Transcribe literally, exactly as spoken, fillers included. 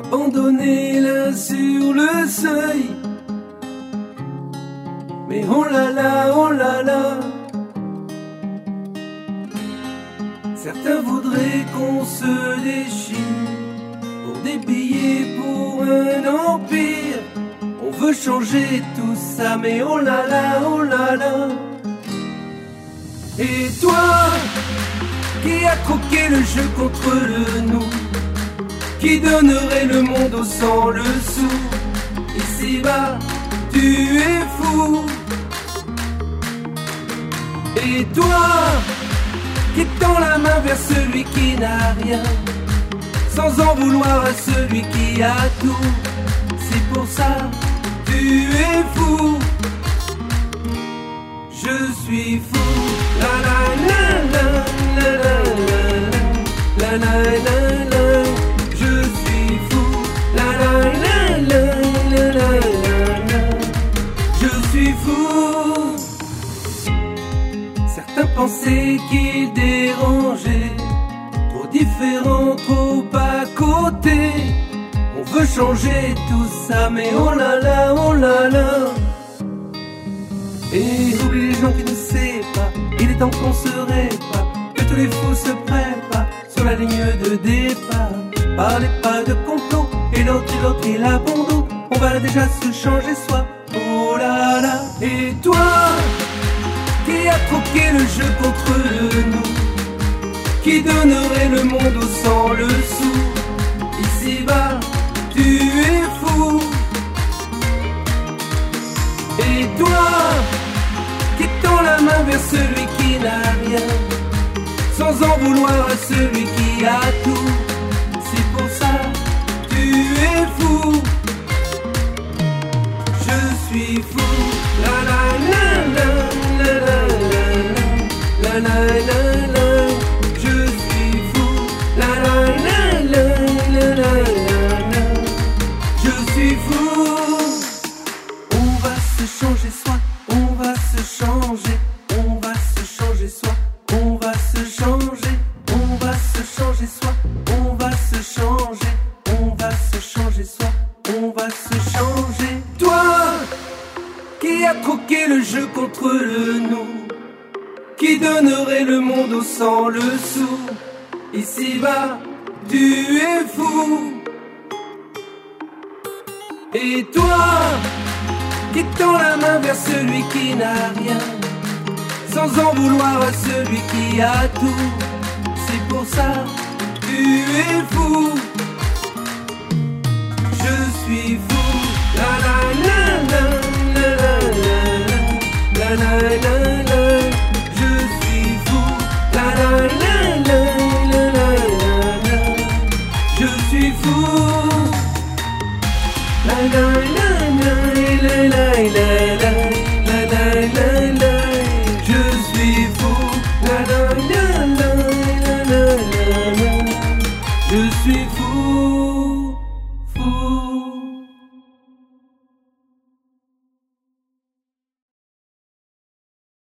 abandonnés l'un sur le seuil. Mais oh là là, oh là là, certains voudraient qu'on se déchire pour des billets, pour un empire. On veut changer tout ça, mais oh là là, oh là là. Et toi, qui a croqué le jeu contre le nous, qui donnerait le monde au sang le sou, ici-bas, tu es fou. Et toi, qui tend la main vers celui qui n'a rien, sans en vouloir à celui qui a tout, c'est pour ça, tu es fou. Je suis fou. La la la la la la la la la la. Je suis fou. La la la la la la la. Je suis fou. Certains pensaient qu'ils dérangeaient, trop différents, trop à côté. On veut changer tout ça, mais oh là là, oh là là. Et oublie les gens qui ne savent pas, il est temps qu'on se répare, que tous les fous se préparent sur la ligne de départ. Parlez pas de complot, et l'autre et l'autre il a bon dos, on va déjà se changer soi, oh là là. Et toi, qui a croqué le jeu contre le nous, qui donnerait le monde au sang le sou, ici-bas, tu es fou. Et toi, qui tend la main vers celui qui n'a rien, sans en vouloir à celui qui a tout, c'est pour ça, tu es fou. Je suis fou. La la la la la la la la la la la. Je suis fou. La la la la la la la. Je suis fou. On va se changer soi, on va se changer, on va se changer soi, on va se changer, on va se changer soi, on va se changer, on va se changer soi, on va se changer. Toi, qui a troqué le jeu contre le nous, qui donnerait le monde au sang le sou, ici-bas, tu es fou. Et toi, qui tend la main vers celui qui n'a rien, sans en vouloir à celui qui a tout, c'est pour ça, tu es fou.